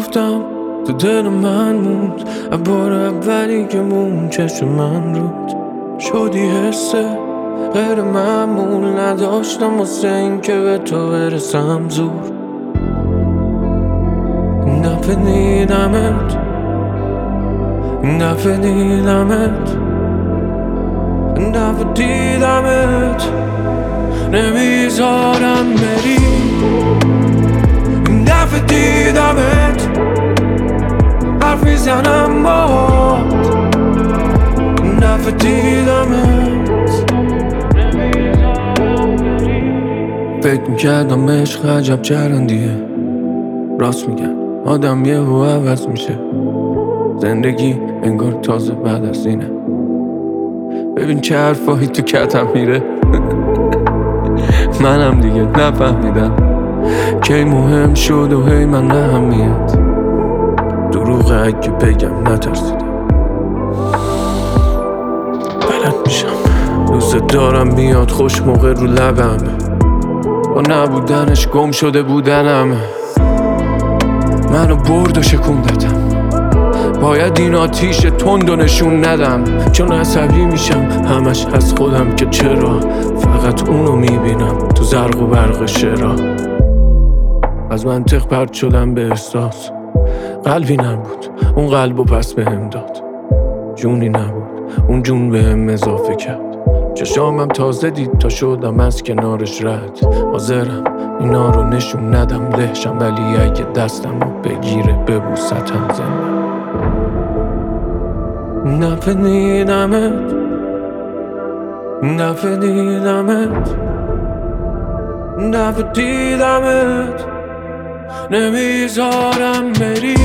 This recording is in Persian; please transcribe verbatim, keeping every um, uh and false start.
گفتم تو دل من موند، بار اولی که مون چشم من رود شدی حسه غیر معمول، نداشتم واسه این که به تو برسم زور. این دفعه دیدمت، این دفعه دیدمت، این دفعه دیدمت، نمیذارم بری. این دفعه دیدمت، حرف میزنم باهات. این دفعه دیدمت، فکر میکردم عشق عجب چرندیه. راست میگن آدم یه هو عوض میشه، زندگی انگار تازه بعد از اینه. ببین چه حرفایی تو کتم میره. منم دیگه نفهمیدم کی مهم شد و هی من اهمیت. دروغ اگه بگم نترسیدم، بلد میشم دوست دارم میاد خوش موقع رو لبم، با نبودنش گم شده بودنم. منو برد و شکوندتم، باید این آتیش تند و نشون ندم، چون عصبی میشم همش از خودم که چرا فقط اونو میبینم تو زرق و برق شعرها. از منطق پرت شدم به احساس، قلبی نبود اون قلبو پس بهم داد، جونی نبود اون جون بهم اضافه کرد. چشامم تازه دید تا شدم از کنارش رد، حاضرم اینا رو نشون ندم دهشم، ولی اگه دستم رو بگیره ببوستم زنده. دفعه دیدمت، دفعه دیدمت، دفعه دیدمت، نمیذارم بری.